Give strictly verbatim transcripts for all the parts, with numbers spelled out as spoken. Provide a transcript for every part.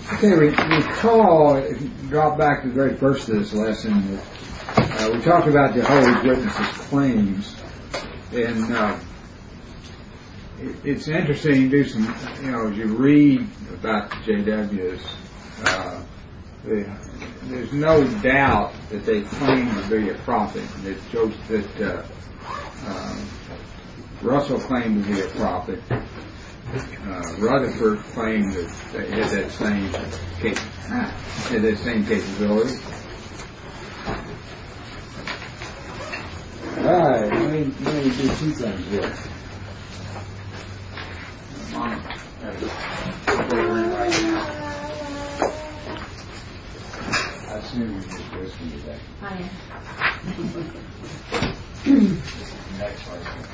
Okay, we recall, if you drop back to the very first of this lesson, uh, we talked about Jehovah's Witnesses' claims, and uh, it, it's interesting to do some, you know, as you read about the J Ws, uh, they, there's no doubt that they claim to be a prophet. That, Joseph, that uh, uh, Russell claimed to be a prophet. Uh, Rutherford claimed that they had that same cap- had that same capability. All right, let me, let me do two things here. Mom, right now. I assume you're just listening today. I am. Next person.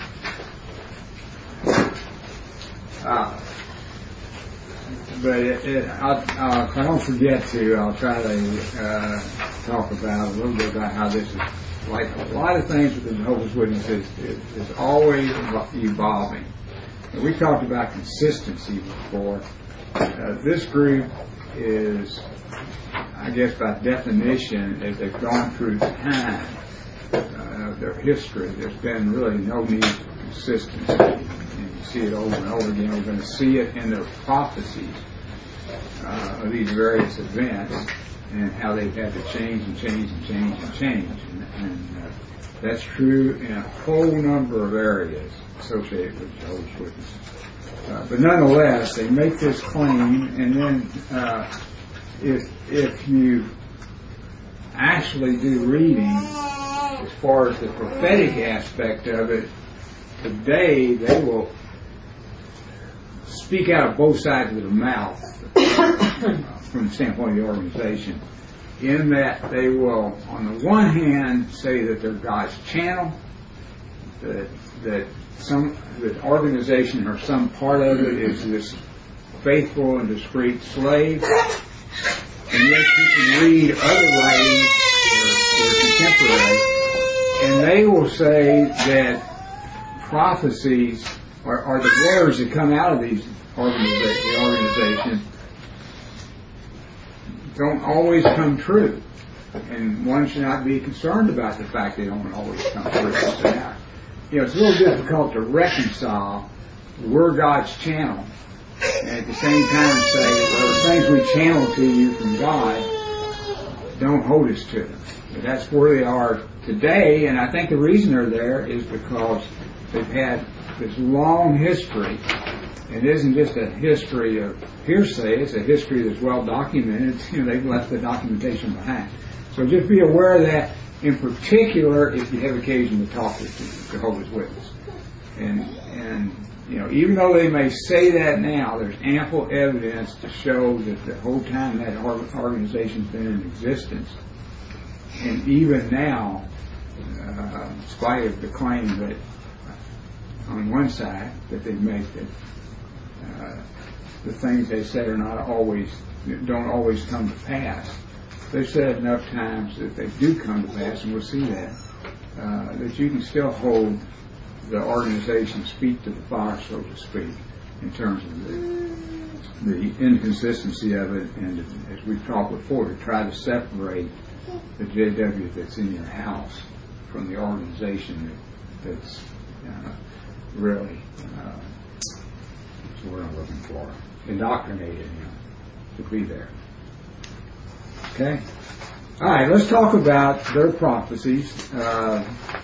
Uh, but it, it, I'll, uh, if I don't forget to, I'll try to uh, talk about a little bit about how this is, like a lot of things with the Jehovah's Witnesses, is, is always evolving. And we talked about consistency before. Uh, this group is, I guess by definition, as they've gone through time, uh, their history, there's been really no need for consistency. See it over and over again. We're going to see it in their prophecies uh, of these various events and how they've had to change and change and change and change. And, and uh, that's true in a whole number of areas associated with Jehovah's Witnesses. Uh, but nonetheless, they make this claim, and then uh, if if you actually do reading as far as the prophetic aspect of it, today they will speak out of both sides of their mouth uh, from the standpoint of the organization, in that they will, on the one hand, say that they're God's channel, that that some that organization or some part of it is this faithful and discreet slave, and yet you can read other writings that are, that are contemporary, and they will say that prophecies Are, are the words that come out of these organiza- the organizations don't always come true, and one should not be concerned about the fact they don't always come true. So now, you know, it's a little difficult to reconcile. We're God's channel, and at the same time say, well, the things we channel to you from God, don't hold us to them. But that's where they are today, and I think the reason they're there is because they've had this long history. It isn't just a history of hearsay, it's a history that's well documented. You know, they've left the documentation behind. So just be aware of that, in particular if you have occasion to talk with Jehovah's Witnesses. And, and you know, even though they may say that now, there's ample evidence to show that the whole time that organization's been in existence, and even now, uh, in spite of the claim that on one side that they make that uh, the things they say are not always, don't always come to pass. They've said enough times that they do come to pass, and we'll see that, uh, that you can still hold the organization's feet to the fire, so to speak, in terms of the, the inconsistency of it, and as we've talked before, to try to separate the J W that's in your house from the organization that, that's uh, really, uh, that's the word I'm looking for, indoctrinated, you know, to be there. Okay? Alright, let's talk about their prophecies. Uh,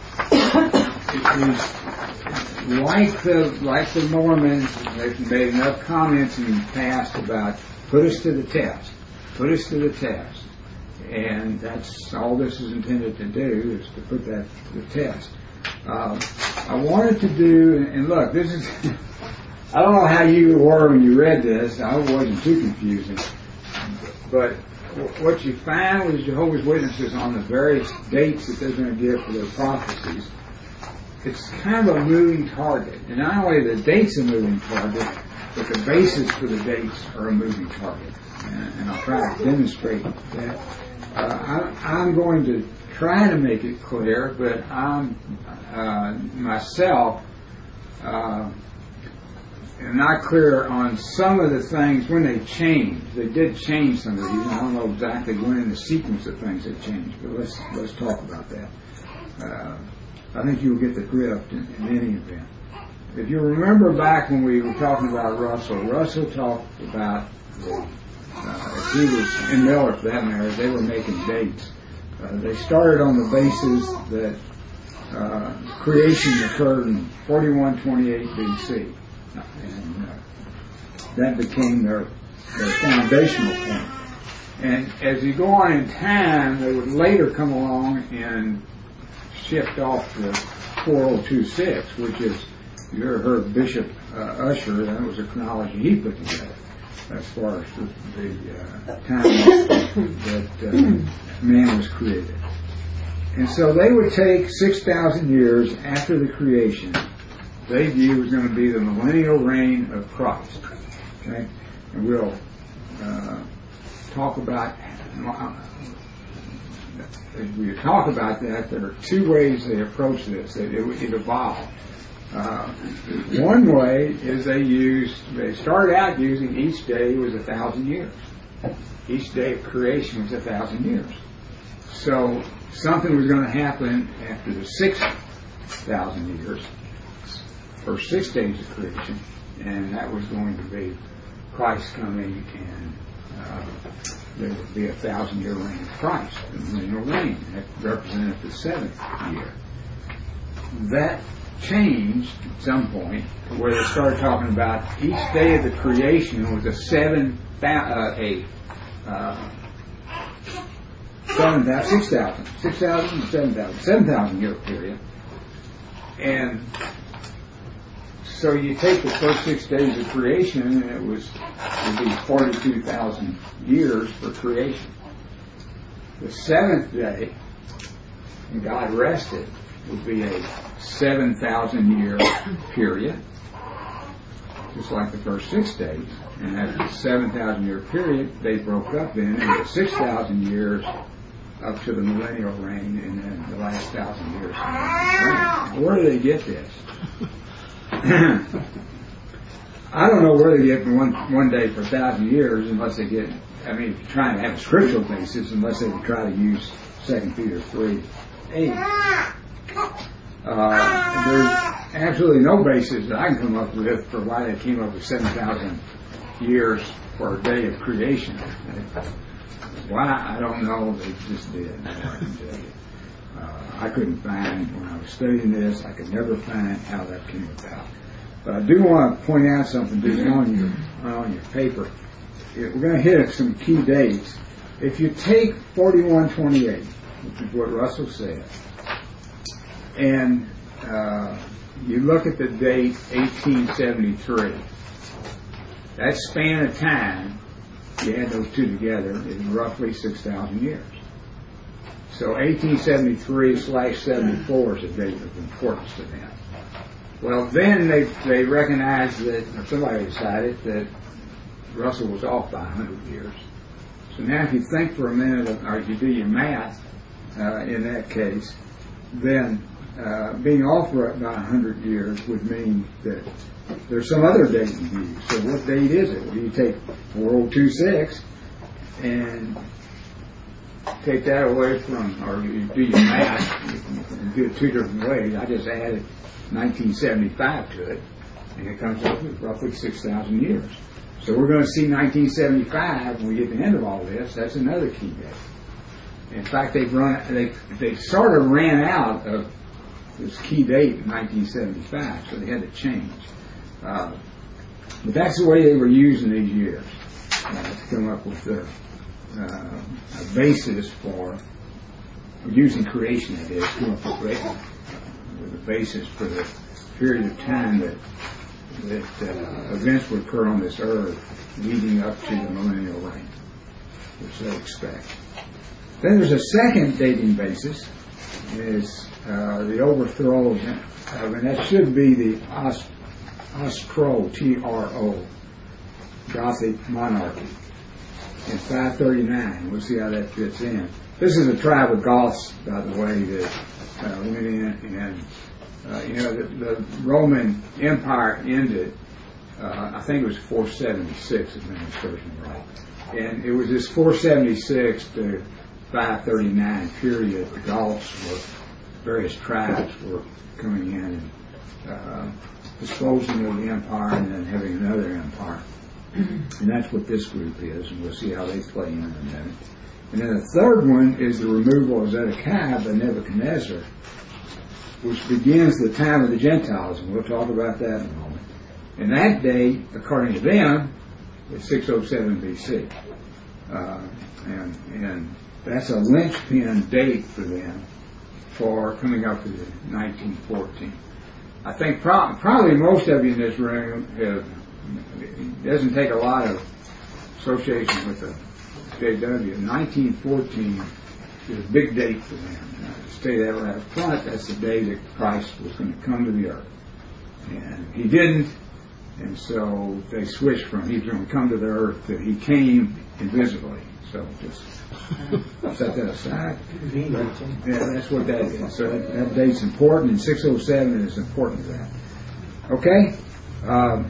it is like the, like the Mormons, they've made enough comments in the past about put us to the test. Put us to the test. And that's all this is intended to do, is to put that to the test. Uh, I wanted to do, and look, this is, I don't know how you were when you read this. I wasn't too confusing. But what you find with Jehovah's Witnesses on the various dates that they're going to give for their prophecies, it's kind of a moving target. And not only the date's a moving target, but the basis for the dates are a moving target. And, and I'll try to demonstrate that. Uh, I, I'm going to try to make it clear, but I'm uh, myself uh, am not clear on some of the things when they changed. They did change some of these. I don't know exactly when in the sequence of things they changed, but let's let's talk about that. Uh, I think you'll get the drift in, in any event. If you remember back when we were talking about Russell, Russell talked about the, uh, he was in Miller for that matter. They were making dates. Uh, they started on the basis that uh, creation occurred in forty-one twenty-eight B C, and uh, that became their their foundational point. And as you go on in time, they would later come along and shift off to four oh two six, which is, you ever heard Bishop uh, Usher, that was a chronology he put together as far as the, the uh, time that uh, man was created. And so they would take six thousand years after the creation, they view was going to be the millennial reign of Christ. Okay? And we'll uh, talk about, as we talk about that, there are two ways they approach this. It, it, it evolved. Uh, one way is they used, they started out using each day was a thousand years. Each day of creation was a thousand years. So something was going to happen after the six thousand years, first six days of creation, and that was going to be Christ coming, and uh, there would be a thousand year reign of Christ, the millennial reign. That represented the seventh year. That changed at some point where they started talking about each day of the creation was a seven, uh, a uh, seven thousand, six thousand, six thousand, seven thousand, seven thousand year period, and so you take the first six days of creation, and it was it would be forty-two thousand years for creation. The seventh day, and God rested, would be a seven thousand year period, just like the first six days. And after the seven thousand year period, they broke up then into six thousand years up to the millennial reign, and then the last thousand years. Now, where do they get this? I don't know where they get from one, one day for a thousand years unless they get, I mean, trying to have a scriptural basis, unless they would try to use Second Peter three eight. Uh, there's absolutely no basis that I can come up with for why they came up with seven thousand years for a day of creation. Why? I don't know. They just did. I can tell you. Uh, I couldn't find, when I was studying this, I could never find how that came about. But I do want to point out something just on your, on your paper. We're going to hit some key dates. If you take forty-one twenty-eight, which is what Russell said, and uh, you look at the date eighteen seventy-three, that span of time, you add those two together, is roughly six thousand years. So eighteen seventy-three slash seventy-four is a date of importance to them. Well, then they they recognized that, or somebody decided that Russell was off by one hundred years. So now if you think for a minute, or if you do your math uh, in that case, then uh, being off by one hundred years would mean that there's some other date you use. So what date is it? Well, you take four oh two six and take that away from, or you do your math, you do it two different ways. I just added nineteen seventy-five to it, and it comes up with roughly six thousand years. So we're going to see nineteen seventy-five when we get to the end of all this. That's another key date. In fact, they've run, they they sort of ran out of this key date in nineteen seventy-five, so they had to change. Uh, but that's the way they were using these years uh, to come up with the uh, a basis for using creation. That is, come up with uh, the basis for the period of time that that uh, events would occur on this earth leading up to the millennial reign, which they expect. Then there's a second dating basis, is uh, the overthrow of, and that should be the Os, Ostro, T R O, Gothic monarchy in five thirty-nine. We'll see how that fits in. This is a tribe of Goths, by the way, that uh, went in and, uh, you know, the, the Roman Empire ended uh, I think it was four seventy-six administration, right? And it was this four seventy-six to five thirty-nine period. The Gauls were, various tribes were coming in and uh, disposing of the empire and then having another empire. And that's what this group is, and we'll see how they play in in a minute. And then the third one is the removal of Zedekiah by Nebuchadnezzar, which begins the time of the Gentiles, and we'll talk about that in a moment. And that day, according to them, is six oh seven B C. Uh, and, and that's a linchpin date for them for coming up with nineteen fourteen. I think pro- probably most of you in this room have, it doesn't take a lot of association with the J W. nineteen fourteen is a big date for them. Uh, to state that right up front, that's the day that Christ was going to come to the earth. And he didn't, and so they switched from he was going to come to the earth to he came invisibly. So just set that aside. Yeah, that's what that is. So that, that date's important, and six oh seven is important to that. Okay? Um,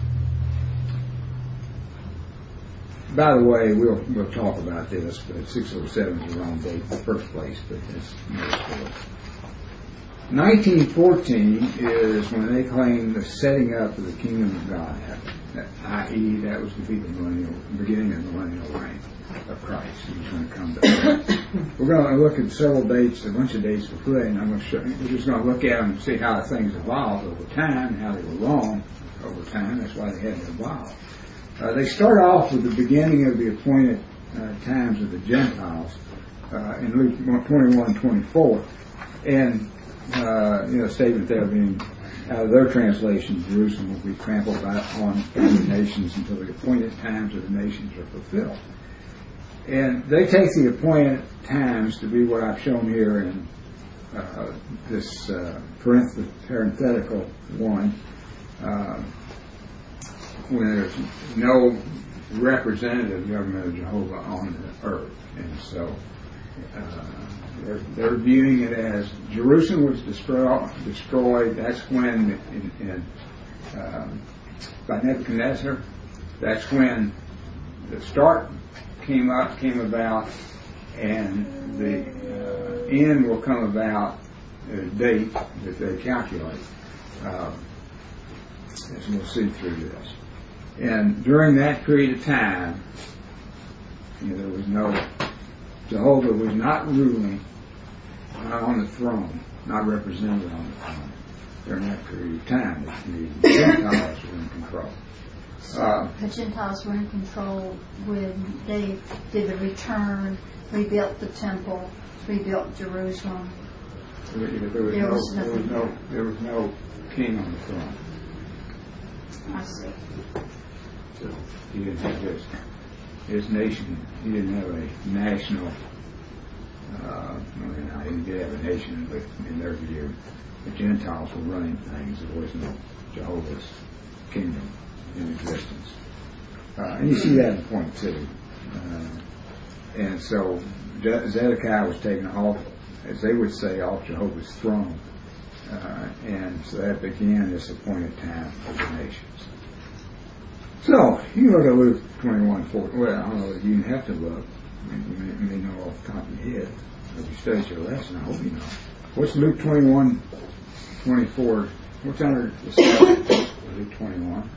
by the way, we'll we'll talk about this, but six oh seven is the wrong date in the first place, but that's another story. nineteen fourteen is when they claim the setting up of the kingdom of God happened. that is, that was the millennial, beginning of the millennial reign of Christ. He was going to come to earth. We're going to look at several dates, a bunch of dates before that, and I'm going to show you. We're just going to look at them and see how things evolved over time, and how they were wrong over time. That's why they had to evolve. Uh, they start off with the beginning of the appointed uh, times of the Gentiles uh, in Luke twenty-one twenty-four, and uh, you know, statement there being out of their translation, Jerusalem will be trampled by on the nations until the appointed times of the nations are fulfilled. And they take the appointed times to be what I've shown here in uh, this uh, parenthetical one, uh, when there's no representative government of Jehovah on the earth. And so uh, they're, they're viewing it as Jerusalem was destroy, destroyed. That's when, in, in, um, by Nebuchadnezzar, that's when the start came up, came about, and the uh, end will come about at a date that they calculate. Uh, as we'll see through this. And during that period of time, you know, there was no, Jehovah was not ruling, not on the throne, not represented on the throne during that period of time. The Gentiles were in control. Uh, the Gentiles were in control when they did the return, rebuilt the temple, rebuilt Jerusalem. There, there, was, there, no, was there was no, there was no king on the throne. I see. So he didn't have his, his nation. He didn't have a national. Uh, I mean, I didn't have a nation, but in their view, the Gentiles were running things. There was no Jehovah's kingdom in existence. Uh, and you see that in point two. Uh, and so Zedekiah was taken off, as they would say, off Jehovah's throne. Uh, and so that began this appointed time for the nations. So, you can look at Luke twenty-one four. Well, I don't know that you even have to look. I mean, you, may, you may know off the top of your head. If you studied your lesson, I hope you know. What's Luke twenty-one twenty-four? What's under the subject of Luke twenty-one?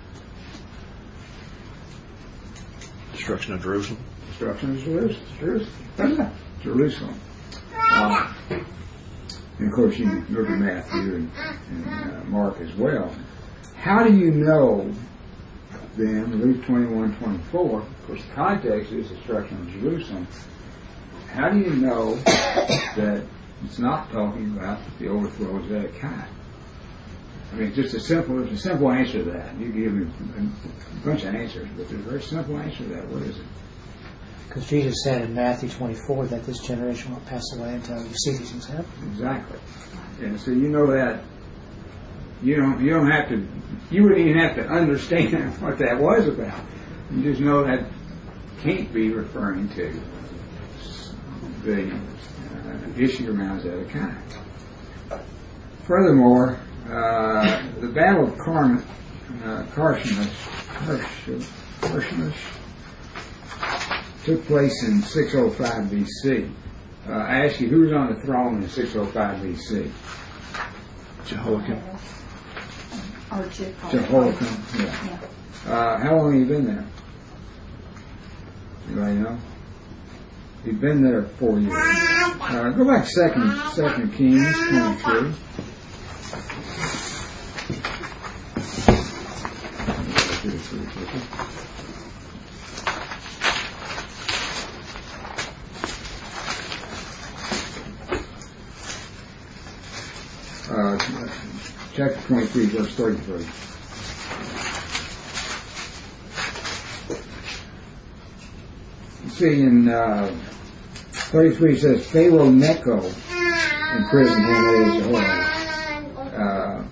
Destruction of Jerusalem. Destruction of Jerusalem. Jerusalem. Jerusalem. Uh, and of course, you can look at Matthew and, and uh, Mark as well. How do you know, then, Luke twenty-one twenty-four, of course, the context is destruction of Jerusalem. How do you know that it's not talking about the overthrow of Zedekiah? I mean, just a simple, there's a simple answer to that. You give me a bunch of answers, but there's a very simple answer to that. What is it? Because Jesus said in Matthew twenty-four that this generation won't pass away until you see these things happen. Exactly. And so you know that you don't you don't have to you wouldn't even have to understand what that was about. You just know that can't be referring to the uh, issue around Zedekiah. Furthermore, uh, the Battle of Carmel, uh, Carchemish, Carch- Carchemish took place in six oh five B C. Uh, I ask you, who was on the throne in six oh five B C? Jehoiakim. Or Jehoiakim. Jehoiakim, yeah. Yeah. Uh, how long have you been there? Anybody know? You've been there four years. Uh, go back second, second Kings twenty-three. Uh, chapter twenty-three, verse thirty-three. You see, in uh, thirty-three it says, Pharaoh Necho imprisoned him as Jehoiakim, uh,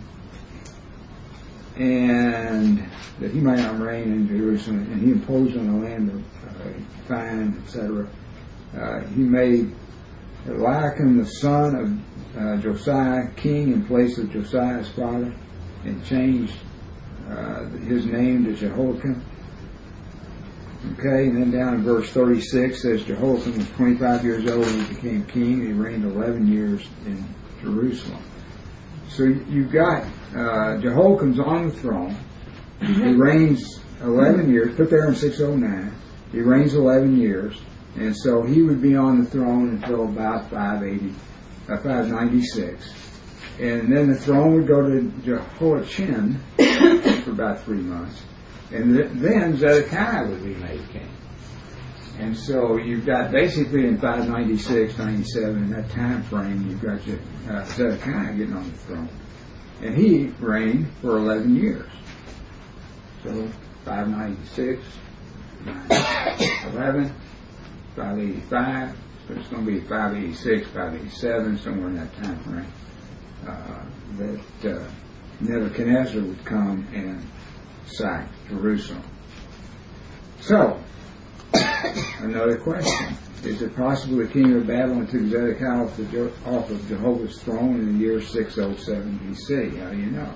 and that he might not reign in Jerusalem, and he imposed on the land of uh, fine, et cetera. Uh, he made Eliakim the son of uh, Josiah king in place of Josiah's father, and changed uh, his name to Jehoiakim. Okay, and then down in verse thirty-six says Jehoiakim was twenty-five years old when he became king. He reigned eleven years in Jerusalem. So you've got uh, Jehoiakim's on the throne. He reigns eleven years, put there in six oh nine. He reigns eleven years, and so he would be on the throne until about five eighty, uh, five ninety-six. And then the throne would go to Jehoiachin for about three months. And th- then Zedekiah would be made king. And so you've got basically in five ninety-six, ninety-seven, in that time frame, you've got uh, Zedekiah getting on the throne. And he reigned for eleven years. So five ninety-six, eleven, five eighty-five, so it's going to be five eighty-six, five eighty-seven, somewhere in that time frame, uh, that uh, Nebuchadnezzar would come and sack Jerusalem. So, another question. Is it possible the king of Babylon took Zedekiah off, the, off of Jehovah's throne in the year six oh seven B C? How do you know?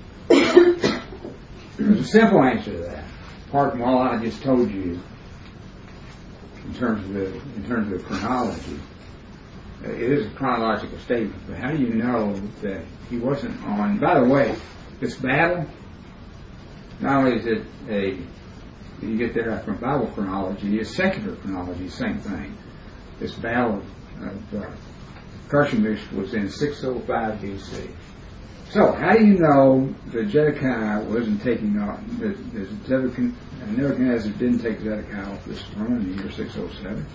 There's a simple answer to that. Apart from all I just told you in terms of the, in terms of the chronology. It is a chronological statement, but how do you know that he wasn't on? By the way, this battle, not only is it a, you get that from Bible chronology, it's secular chronology, same thing. This battle of uh, Carchemish was in six oh five B C. So, how do you know that Zedekiah wasn't taking off, that, that Nebuchadnezzar didn't take Zedekiah off this throne in the year six oh seven?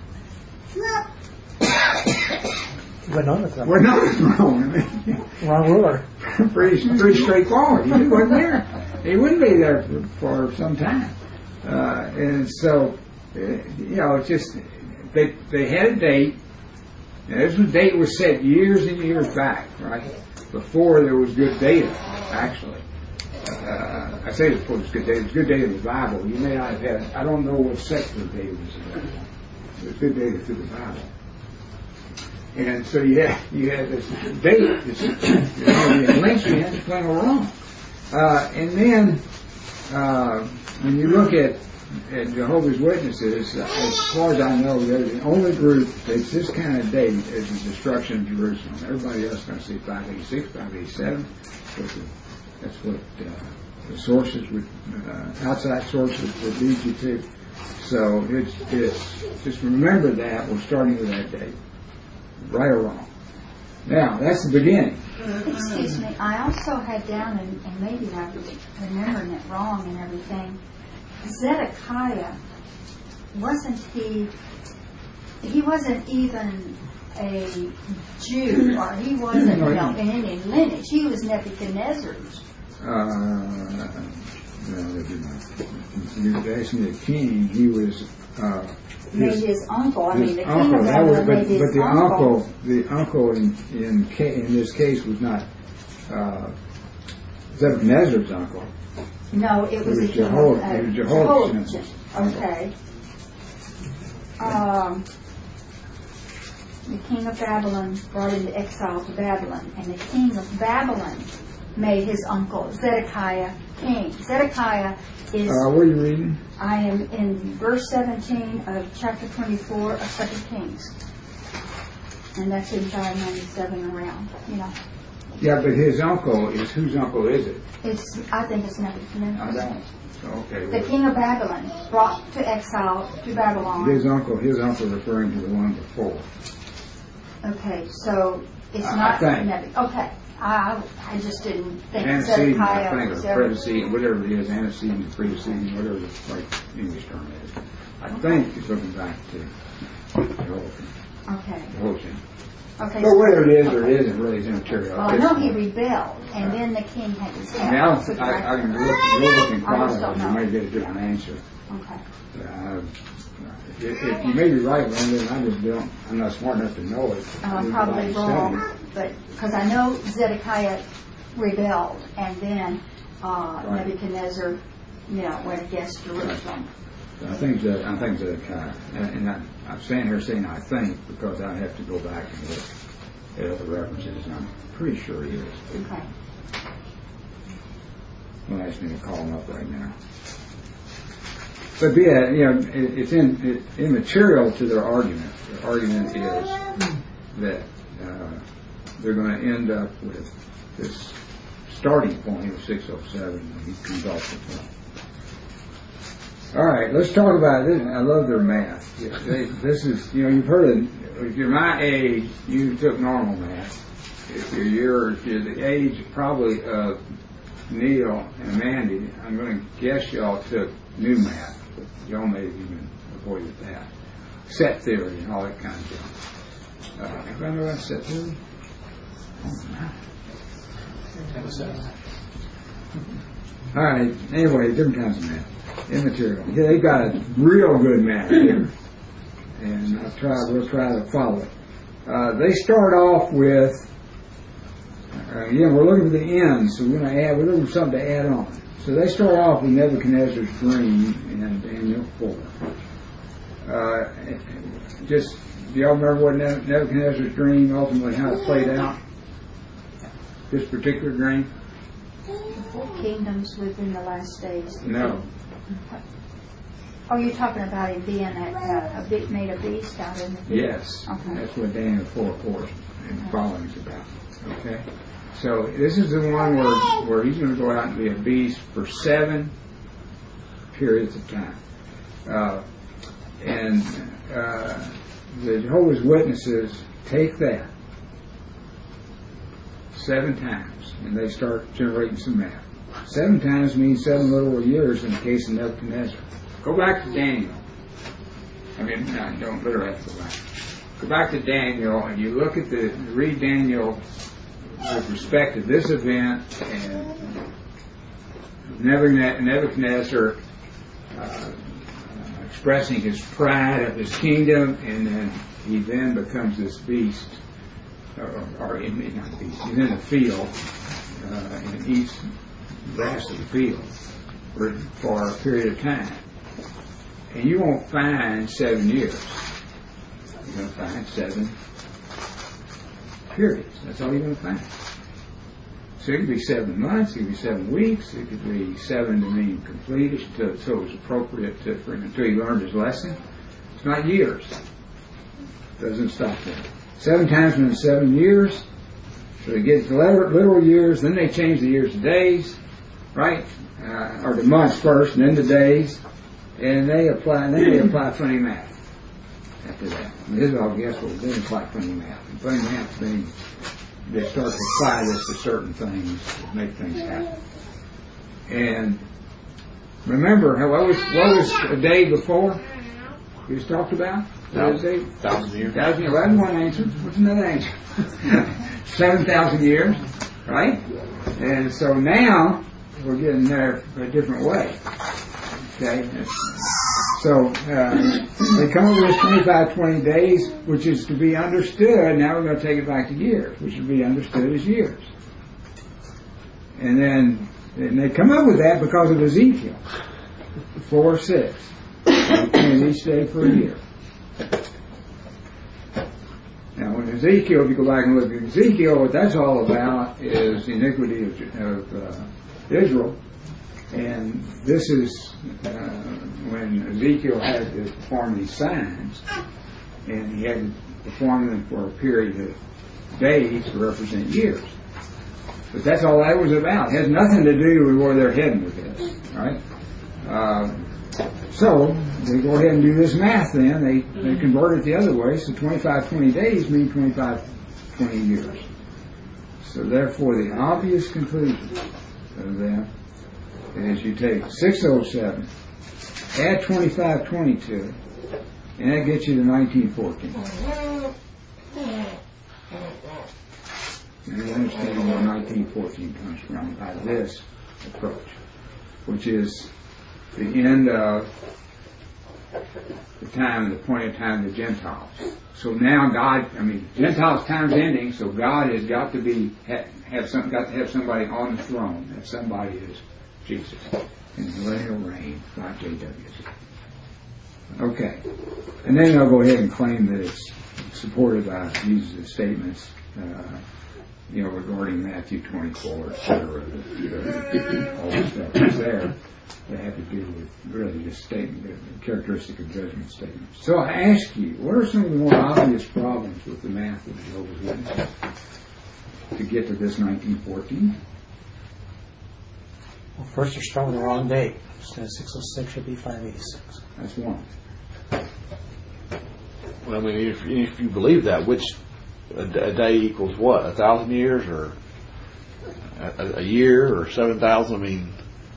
We're not on the throne. We're not on the throne. I mean, Wrong ruler. pretty, pretty straightforward. He wasn't there. He wouldn't be there for, for some time. Uh, and so, uh, you know, it's just, they, they had a date, and this was, date was set years and years back, right? Before there was good data, actually. Uh, I say before there was good data. It was good data in the Bible. You may not have had, I don't know what secular data was in that one. It was good data through the Bible. And so you had, you had this date, this, you know, the lynching is plain or wrong. Uh, and then, uh, when you look at, at Jehovah's Witnesses, uh, as far as I know, they're the only group that's this kind of date as the destruction of Jerusalem. Everybody else is going to say five eighty-six, five eighty-seven. That's what uh, the sources would, uh, outside sources would lead you to. So it's, it's just remember that we're starting with that date, right or wrong. Now that's the beginning. Excuse me, I also had down, and, and maybe I was remembering it wrong and everything, Zedekiah, wasn't he, he wasn't even a Jew, or he wasn't, you know, in any lineage. He was Nebuchadnezzar's. Uh, no, they did not. You're asking the king, he was, uh, Maybe his uncle. I mean, the king uncle, of that was, Babylon but, made his but the uncle. uncle, the uncle in in, ca- in this case was not uh, Nebuchadnezzar's uncle. No, it was, It was a king of, Jehoiakim. uh, It was Jehoiakim. Jehoiachin. Okay. Um, the king of Babylon brought into exile to Babylon, and the king of Babylon made his uncle Zedekiah king. Zedekiah is, Uh, what are you reading? I am in verse seventeen of chapter twenty-four of Second Kings. And that's in five ninety-seven around, you know. Yeah, but his uncle is, whose uncle is it? It's, I think it's Nebuchadnezzar. I don't. Okay. The Well, king of Babylon, brought to exile to Babylon. his uncle, his uncle referring to the one before. Okay, so it's I- I not think. Nebuchadnezzar. Okay, I, I just didn't think Antecedent, I Zedekiah think, was or ever. predecedent, whatever it is, antecedent, preceding, whatever the right English term is. I think it's looking back to Jehoiakim. Okay, Jehoiakim. okay. But whether it is or it isn't really is immaterial. Well, I know he rebelled, and then the king had his head. Now, put I, back I can together. look, you'll look in I just don't chronicles, you know. may get a different answer. Okay. Uh, if, if you may be right, Linda, and I just don't, I'm not smart enough to know it. Uh, I'm I'd probably like to study wrong, it. but because I know Zedekiah rebelled, and then uh, Right. Nebuchadnezzar, you know, went against Jerusalem. I think that I think that uh, and, and I, I'm standing here saying I think because I have to go back and look at other references. And I'm pretty sure he is. Okay. Don't ask me to call him up right now. But yeah, you know, it, it's in, it, immaterial to their argument. Their argument is that uh, they're going to end up with this starting point of six oh seven when he comes off the throne. All right, let's talk about this. I love their math. They, this is, you know, you've heard it. If you're my age, you took normal math. If you're your, if you're the age probably of Neil and Mandy, I'm going to guess y'all took new math. But y'all may have even avoided that. Set theory and all that kind of stuff. Uh, everybody know about set theory? All right. Anyway, different kinds of math. Immaterial. Yeah, they got a real good math here, and I'll try. We'll try to follow it. Uh, they start off with. Uh, again, we're looking for the end, so we're going to add. We're looking for something to add on. So they start off with Nebuchadnezzar's dream in Daniel four. Uh, just do y'all remember what Nebuchadnezzar's dream ultimately how it played out? This particular dream? The four kingdoms within the last days. No. Oh, you're talking about him being a, a, a bit made a beast out in the field? Yes. Okay. That's what Daniel four, of course, and following is about. Okay. So this is the one where, where he's going to go out and be a beast for seven periods of time. Uh, and uh, the Jehovah's Witnesses take that seven times, and they start generating some math. Seven times means seven literal years in the case of Nebuchadnezzar. Go back to Daniel. I mean, no, don't literally have to go back. Go back to Daniel, and you look at the, read Daniel with respect to this event, and Nebuchadnezzar uh, expressing his pride of his kingdom, and then he then becomes this beast, or, or in, not beast, he's in the field, uh, and eats the grass of the field for, for a period of time. And you won't find seven years. You're going to find seven periods. That's all you're going to find. So it could be seven months, it could be seven weeks, it could be seven to mean complete, until, so it was appropriate to, for him until he learned his lesson. It's not years. It doesn't stop there. Seven times in seven years. So they get the literal years, then they change the years to days, right? Uh, or the months first, and then the days. And they apply, and then they apply funny math after that. And this is all guess what they apply funny math. And funny math means they start to apply this to certain things that make things happen. And remember, how, what was what was a day before we just talked about? Thousand, thousand years. Thousand years. Well, that's one answer. What's another answer? Seven thousand years, right? And so now we're getting there a different way. Okay, so uh, they come up with twenty-five, twenty days, which is to be understood. Now we're going to take it back to years, which would be understood as years. And then and they come up with that because of Ezekiel, four or six, and each day for a year. Now, in Ezekiel, if you go back and look at Ezekiel, what that's all about is the iniquity of, of uh, Israel. And this is uh, when Ezekiel had to perform these signs, and he had to perform them for a period of days to represent years. But that's all that was about. It has nothing to do with where they're heading with this, right? Uh, so they go ahead and do this math. Then they they convert it the other way. So twenty-five, twenty days mean twenty-five, twenty years. So therefore, the obvious conclusion of that is you take six oh seven, add twenty-five twenty-two, and that gets you to nineteen fourteen. And you understand where nineteen fourteen comes from by this approach, which is the end of the time, the point of time of the Gentiles. So now God, I mean, Gentiles' time's ending, so God has got to be have, have some, got to have somebody on the throne. That somebody is Jesus in the millennial reign, like J W C. Okay, and then they'll go ahead and claim that it's supported by Jesus' statements, uh, you know, regarding Matthew twenty-four, et cetera. All the stuff that's there that have to do with really just statement, the characteristic of judgment statements. So I ask you, what are some of the more obvious problems with the math of the Jehovah's Witnesses to get to this nineteen fourteen? Well, first you're starting with the wrong date. Instead of six oh six, should be five eighty-six. That's one. Well, I mean, if, if you believe that, which a, a day equals what? A thousand years, or a, a year, or seven thousand? I mean,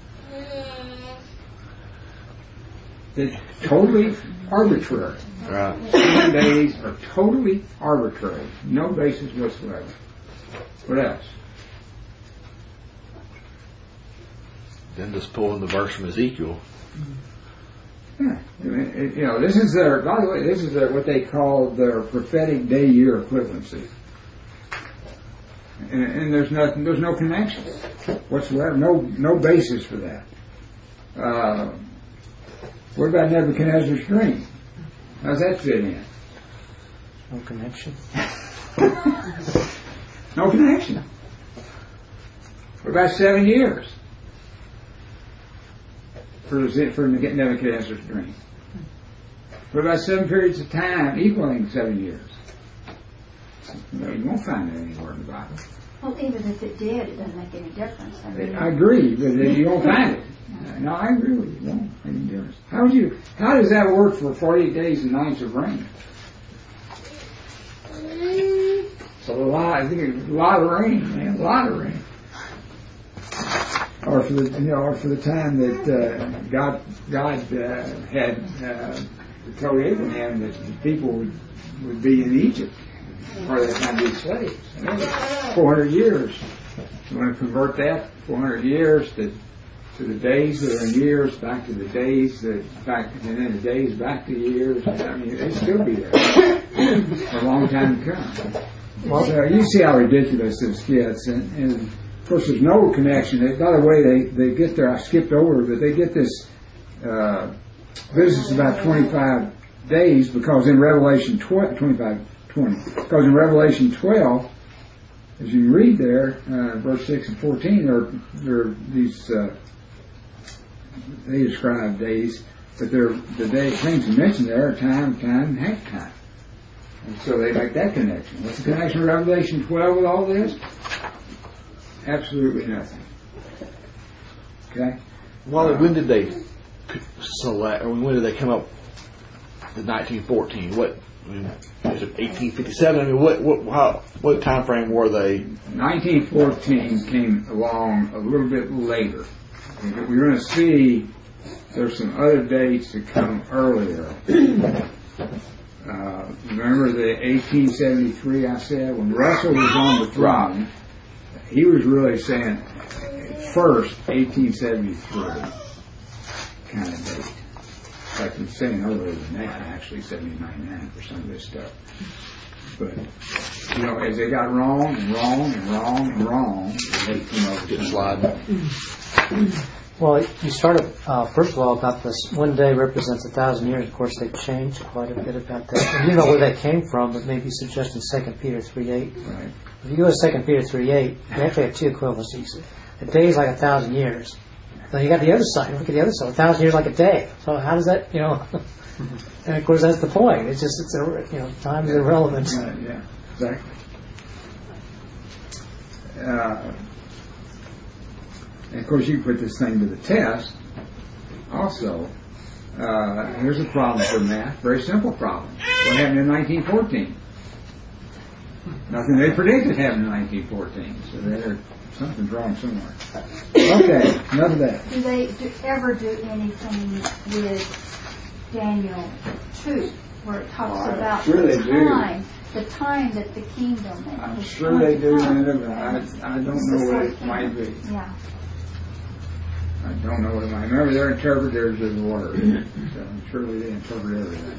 It's totally arbitrary. right? Seven days are totally arbitrary. No basis whatsoever. What else? Then just pulling the verse from Ezekiel. Yeah. I mean, it, you know, this is their, by the way, this is their, what they call their prophetic day-year equivalency. And, and there's nothing, there's no connection whatsoever, no, no basis for that. Uh, what about Nebuchadnezzar's dream? How's that fit in? No connection. No connection. What about seven years for, for Nebuchadnezzar's dream? What about seven periods of time equaling seven years? No, you won't find that anywhere in the Bible. Well, even if it did, it doesn't make any difference. I mean, I agree, but you won't find it. No, I agree with you. It won't make any difference. How would you? How does that work for forty-eight days and nights of rain? So a lot, I think it's a lot of rain, man, a lot of rain. Or for the, you know, or for the time that uh, God, God uh, had uh, told Abraham that the people would, would be in Egypt, or that time to be slaves. Four hundred years. You want to convert that four hundred years to to the days that are in years, back to the days that back, and then the days back to years. I mean, it'd still be there for a long time to come. Well, so you see how ridiculous this gets, and, and of course, there's no connection. They, by the way, they they get there. I skipped over, but they get this uh, business about twenty-five days because in Revelation twelve, twenty-five, twenty, because in Revelation twelve, as you read there, uh, verse six and fourteen, there there are these. Uh, They describe days, but they're, the day things mentioned there are time, time, and half time. And so they make that connection. What's the connection of Revelation twelve with all this? Absolutely nothing. Okay? Well, when did they select, or when did they come up with nineteen fourteen? What, I mean, is it eighteen fifty-seven? I mean, what, what, how, what time frame were they? nineteen fourteen came along a little bit later. We're going to see there's some other dates that come earlier. Uh, remember the eighteen seventy-three I said? When Russell was on the throne, he was really saying, first, eighteen seventy-three kind of date. In fact, he was saying earlier than that, actually, seventy-nine nine for some of this stuff. But, you know, as they got wrong and wrong and wrong and wrong, they came up with Get some- slide. Well, you started, uh, first of all, about this one day represents a thousand years. Of course, they've changed quite a bit about that. And you know where that came from, but maybe suggesting Second Peter three eight. Right. If you go to Second Peter three eight, you actually have two equivalencies. A day is like a thousand years. Then you got the other side. Look at the other side. A thousand years like a day. So how does that, you know? And of course, that's the point. It's just, it's a, you know, time is irrelevant. Right, yeah, exactly. Uh, and of course, you put this thing to the test. Also, uh, here's a problem for math. Very simple problem. What happened in nineteen fourteen? Nothing they predicted happened in nineteen fourteen. So there, something's wrong somewhere. Okay, enough of that. Do they do, ever do anything with Daniel two, where it talks Oh, I'm about sure the they do. time, the time that the kingdom? I'm is sure they do, going to Linda, but I, I don't know what it might be. Yeah. I don't know what it might. Remember, they're interpreters of the word, so surely they interpret everything.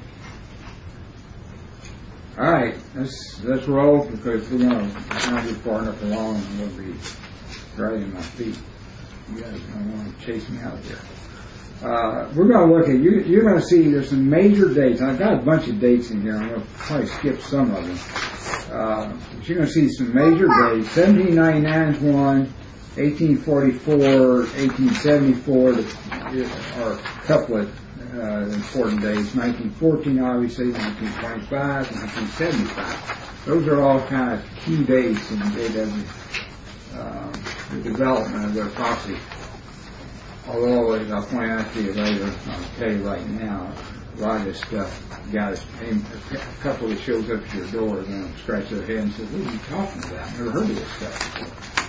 All right, let's let's roll because we're gonna not be far enough along, and we'll be dragging my feet. You guys don't want to chase me out of here. Uh, we're going to look at you. You're going to see there's some major dates. I've got a bunch of dates in here. I'm going to probably skip some of them. Uh, but you're going to see some major dates. seventeen ninety-nine is one. eighteen forty-four, eighteen seventy-four are a couple of uh, important dates. nineteen fourteen, obviously, nineteen twenty-five, nineteen seventy-five. Those are all kind of key dates in the, uh, the development of their prophecy. Although, as I'll point out to you later, I'll tell you right now, a lot of this stuff, guys, a couple that shows up at your door and then scratch their head and says, "What are you talking about? I've never heard of this stuff before."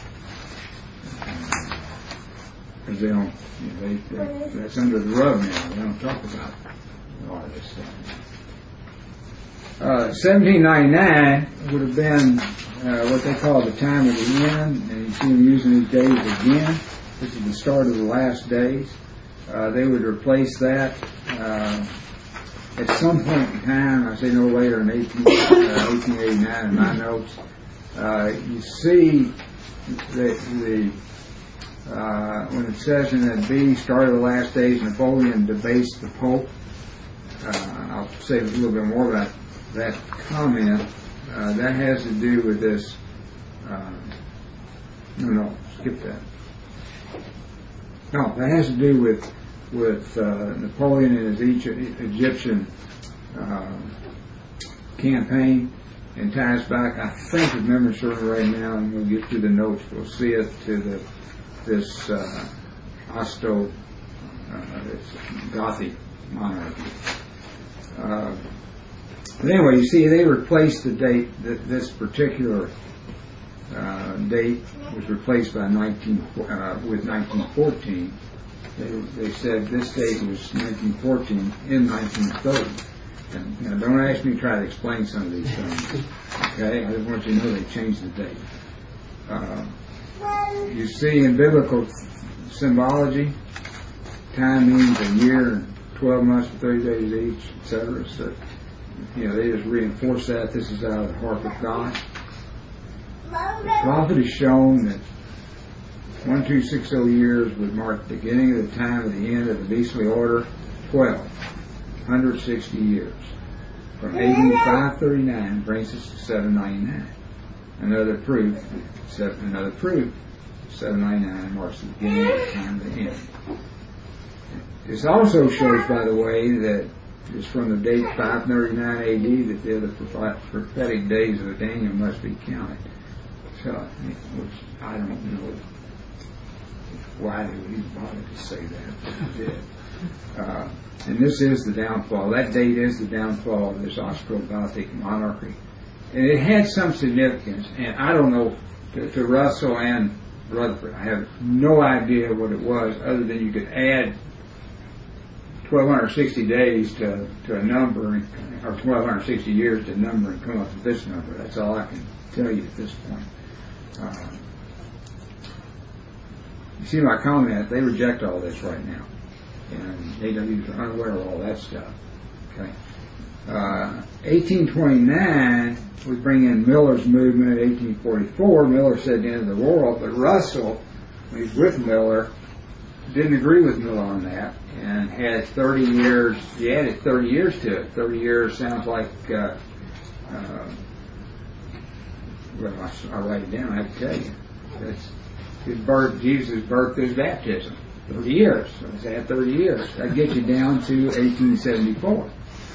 Because they don't, you know, they, they, that's under the rug now. They don't talk about a lot of this stuff. Uh, seventeen ninety-nine would have been uh, what they call the time of the end, and you see them using these days again. This is the start of the last days. Uh, they would replace that uh, at some point in time. I say no later than eighteen eighty-nine in my notes. Uh, you see that the uh, when it says in that B, start of the last days, Napoleon debased the Pope. Uh, I'll say a little bit more about that comment. Uh, that has to do with this. Uh, no, no, skip that. No, that has to do with with uh, Napoleon and his Egypt, Egyptian uh, campaign, and ties back. I think, if memory serves right now, and we'll get through the notes, we'll see it to the this uh, Osto, uh, this Gothic monarchy. Uh, but anyway, you see, they replaced the date that this particular Uh, date was replaced by nineteen uh, with nineteen fourteen. They, they said this date was nineteen fourteen in nineteen thirty. And you know, don't ask me to try to explain some of these things. Okay, I just want you to know they changed the date. Uh, you see in biblical symbology, time means a year and twelve months and thirty days each, et cetera. So you know they just reinforce that this is out of the heart of God. The prophet has shown that twelve sixty years would mark the beginning of the time of the end of the beastly order, twelve one hundred sixty years. From A D five thirty-nine brings us to seven ninety-nine. Another proof, another proof, seven ninety-nine marks the beginning of the time of the end. This also shows, by the way, that it's from the date five thirty-nine A D that the other prophetic days of Daniel must be counted. So, which I don't know why they would even bother to say that, but they did. Uh, and this is the downfall. That date is the downfall of this Ostrogothic monarchy. And it had some significance, and I don't know, to, to Russell and Rutherford, I have no idea what it was, other than you could add twelve sixty days to, to a number, or twelve sixty years to a number and come up with this number. That's all I can tell you at this point. Uh, you see my comment, they reject all this right now. And they don't use, are unaware of all that stuff. Okay. Uh, eighteen twenty-nine, we bring in Miller's movement. eighteen forty-four, Miller said the end of the world, but Russell, when he's with Miller, didn't agree with Miller on that and had thirty years, he added thirty years to it. thirty years sounds like, uh, uh, well, I, I write it down, I have to tell you. That's his birth, Jesus' birth, his baptism. thirty years. So let's add thirty years. That gets you down to eighteen seventy-four.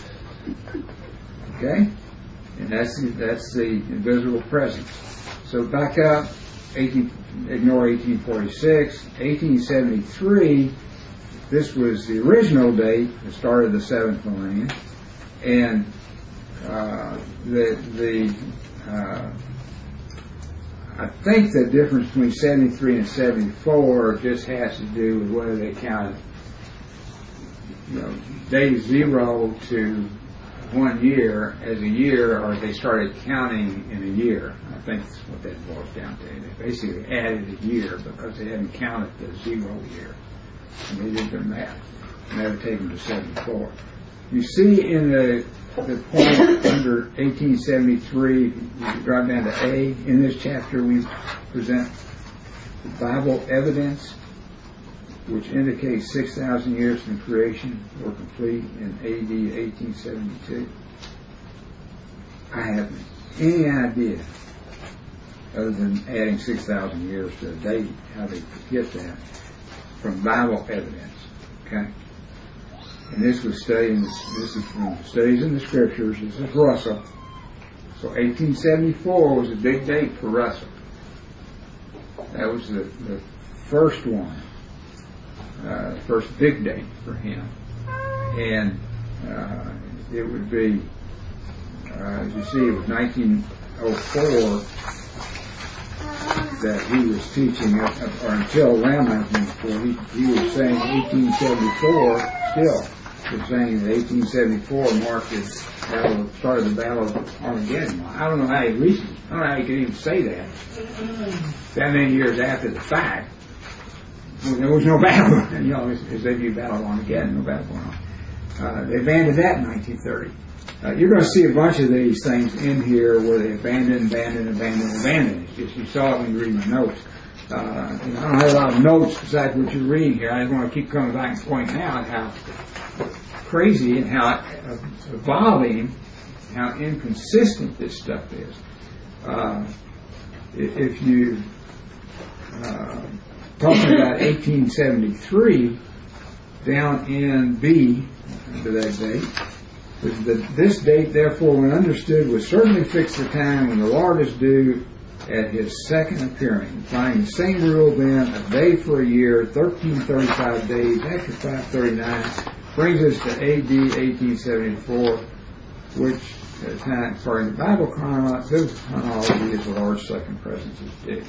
Okay? And that's, that's the invisible presence. So back up, eighteen, ignore eighteen forty-six. eighteen seventy-three, this was the original date, the start of the seventh millennium. And uh, the, the uh, I think the difference between seventy-three and seventy-four just has to do with whether they counted, you know, day zero to one year as a year, or they started counting in a year. I think that's what that boils down to. They basically added a year because they hadn't counted the zero year. And they did their math. And that would take them to seventy-four. You see in the the point under eighteen seventy-three, you drop down to A. In this chapter, we present the Bible evidence, which indicates six thousand years from creation were complete in A D eighteen seventy-two. I haven't any idea, other than adding six thousand years to a date, how they get that from Bible evidence. Okay? And this was studying, this is from Studies in the Scriptures. This is Russell. So eighteen seventy-four was a big date for Russell. That was the, the first one, uh, first big date for him. And uh, it would be, uh, as you see, it was nineteen oh four that he was teaching, or until around nineteen oh four, he, he was saying eighteen seventy-four still. Was saying that eighteen seventy-four marked the battle, start of the Battle of Armageddon. I don't know how he reached it. I don't know how he could even say that. That many years after the fact, well, there was no battle. You know, as, as they view Battle of Armageddon, no battle going on. Uh, they abandoned that in nineteen thirty. Uh, you're going to see a bunch of these things in here where they abandoned, abandoned, abandoned, abandoned. It's just you saw it when you read my notes. Uh, and I don't have a lot of notes besides what you're reading here. I just want to keep coming back and pointing out how crazy and how evolving, how inconsistent this stuff is. Uh, if you uh, talking about eighteen seventy-three, down in B, to that date, the, this date, therefore, when understood, was certainly fixed the time when the Lord is due at His second appearing, applying the same rule then, a day for a year, thirteen thirty-five days after five thirty-nine, brings us to A D eighteen seventy-four, which is not, according to Bible chronology, chronology is the Lord's second presence is due.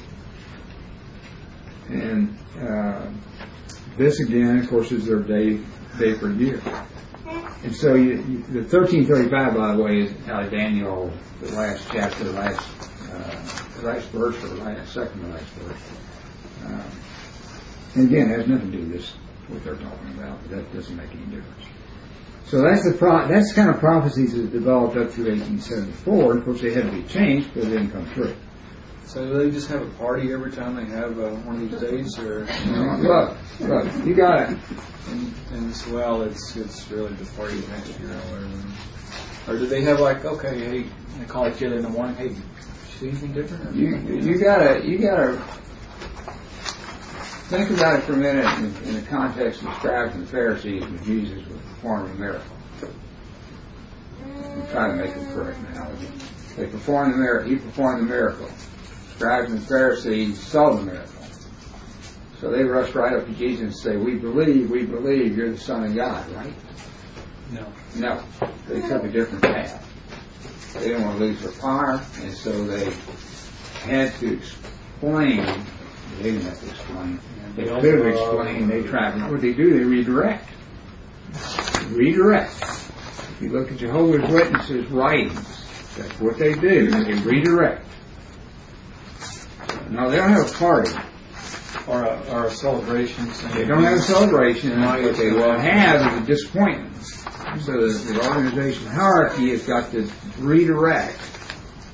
And uh, this again, of course, is their day day per year. And so you, you, the thirteen thirty-five, by the way, is out of Daniel, the last chapter, the last, uh, the last verse, or the last, second to last verse. Uh, and again, it has nothing to do with this, what they're talking about, but that doesn't make any difference. So that's the pro- that's the kind of prophecies that developed up through eighteen seventy-four. And of course, they had to be changed, but they didn't come true. So do they just have a party every time they have uh, one of these days, or Uh, look, look, you got it. and, and as well, it's it's really the party next year or whatever. Or do they have like, okay, hey, they call each other in the morning, hey, see anything different? Or You you gotta you gotta think about it for a minute in, in the context of the scribes and the Pharisees when Jesus was performing a miracle. I'm trying to make a correct analogy. They performed the miracle. He performed the miracle. Scribes and Pharisees saw the miracle. So they rushed right up to Jesus and say, we believe, we believe you're the Son of God, right? No. No. They took a different path. They didn't want to lose their power, and so they had to explain. They didn't have to explain. They could have explained. They tried. What they do, they redirect. Redirect. If you look at Jehovah's Witnesses' writings, that's what they do. They redirect. No, they don't have a party. Or a, or a celebration. They don't have a celebration, and what they will have is a disappointment. So the, the organizational hierarchy has got to redirect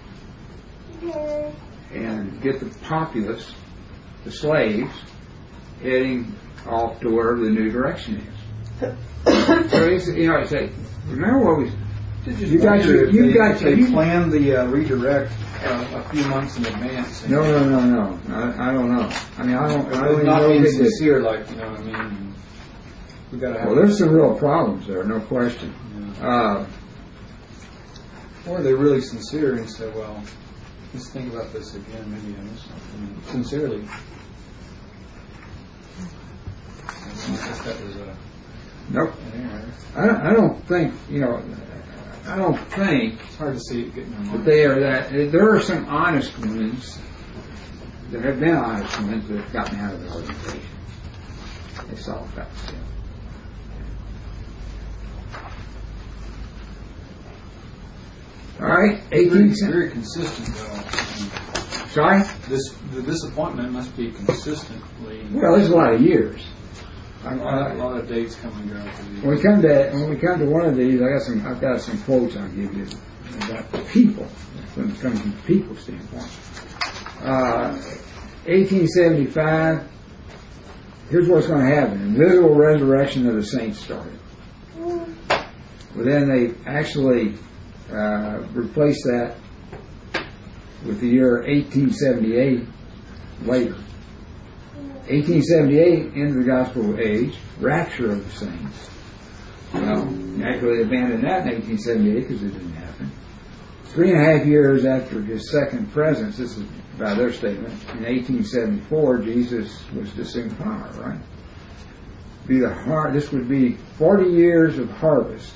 and get the populace, the slaves, heading off to wherever the new direction is. So he's, you know, I say, remember what we, you got your, If you they, got if your, they you, plan the uh, redirect uh, a few months in advance. no, no, no, no, I, I don't know. I mean, I don't, I don't even not know being if they did. sincere, like, you know what I mean? We gotta have. Well, there's some real problems there, no question. Yeah. Uh, Or they're really sincere and say, well, let's think about this again, maybe I missed something. Sincerely. I guess that was a, nope. an error. I don't, I don't think, you know, I don't think It's hard to see it getting in that mind. they are that. There are some honest ones. There have been honest ones that have gotten out of the organization. They saw that still. All right, Very, eighteen cents. very consistent, though. Sorry? This the disappointment must be consistently. Well, there's a lot of years. a lot, a lot of dates come and go. for these. When we come to when we come to one of these, I got some. I've got some quotes I'll give you about the people from from the people standpoint. Uh, eighteen seventy-five. Here's what's going to happen: the visible resurrection of the saints started. Well, then they actually uh, replaced that with the year eighteen seventy-eight later. eighteen seventy-eight, end of the gospel age, rapture of the saints. Well, naturally they abandoned that in eighteen seventy-eight because it didn't happen. Three and a half years after his second presence, this is by their statement, in eighteen seventy-four, Jesus was to assume power, right? Be the har- this would be forty years of harvest,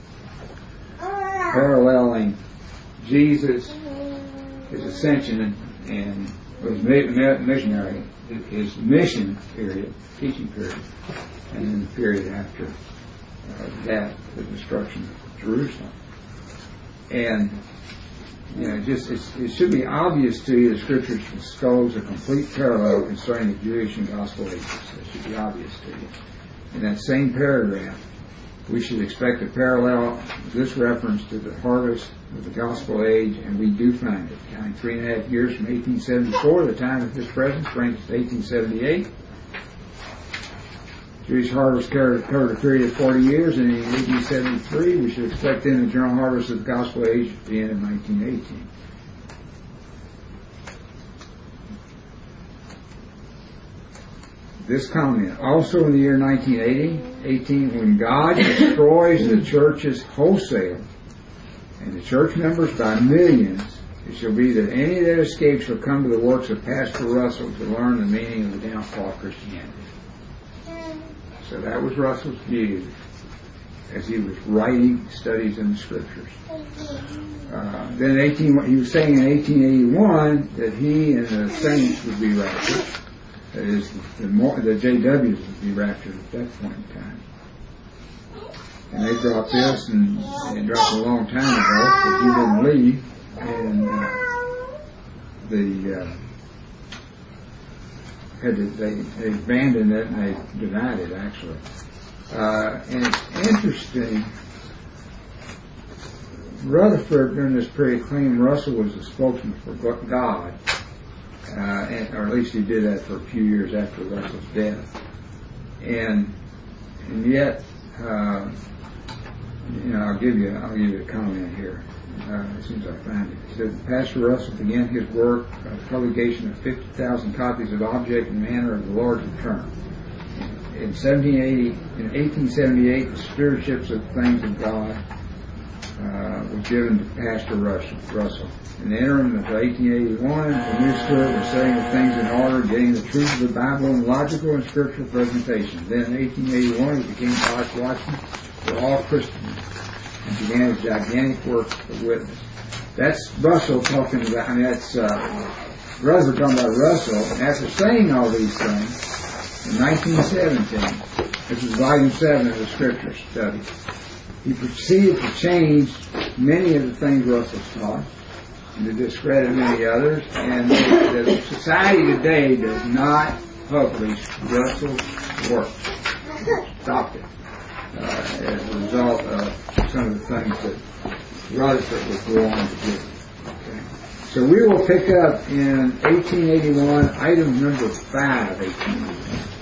paralleling Jesus, his ascension, and, and his missionary, his mission period, teaching period, and then the period after uh, that, the destruction of Jerusalem. And you know, just it's, it should be obvious to you the Scriptures disclose a complete parallel concerning the Jewish and Gospel ages. It should be obvious to you. In that same paragraph, we should expect a parallel, this reference to the harvest of the Gospel age, and we do find it. Counting three and a half years from eighteen seventy-four, the time of his presence, brings us to eighteen seventy-eight. Jewish harvest covered a period of forty years, and in eighteen seventy-three, we should expect then the general harvest of the Gospel age at the end of nineteen eighteen. This comment, also in the year nineteen eighty, eighteen, when God destroys the churches wholesale, and the church members by millions, it shall be that any that escape shall come to the works of Pastor Russell to learn the meaning of the downfall of Christianity. So that was Russell's view as he was writing studies in the Scriptures. Uh, then eighteen, he was saying in eighteen eighty-one that he and the saints would be raptured. That is, the, more, the J Ws would be raptured at that point in time. And they dropped this, and they dropped it a long time ago, but he didn't leave. And uh, the uh, had to, they, they abandoned it and they denied it, actually. Uh, and it's interesting. Rutherford during this period claimed Russell was the spokesman for God. Uh, and, or at least he did that for a few years after Russell's death, and and yet, uh, you know, I'll give you I'll give you a comment here uh, as soon as I find it. He said, Pastor Russell began his work by the publication of fifty thousand copies of Object and Manner of the Lord's Return. In seventeen eighty, in eighteen seventy-eight, the Stewardships of Things of God uh, was given to Pastor Russell. Russell. In the interim of eighteen eighty-one, the new steward was setting the things in order, getting the truth of the Bible in logical and scriptural presentation. Then in eighteen eighty-one, he became God's watchman for all Christians and began his gigantic work of witness. That's Russell talking about, I mean, that's uh, Russell talking about Russell. And after saying all these things, in nineteen seventeen, this is volume seven of the Scripture study, he proceeded to change many of the things Russell taught, and to discredit many others, and the, the society today does not publish Russell's work. Stopped it uh, as a result of some of the things that Rutherford would go on to do. Okay. So we will pick up in eighteen eighty-one, item number five, eighteen eighty-one.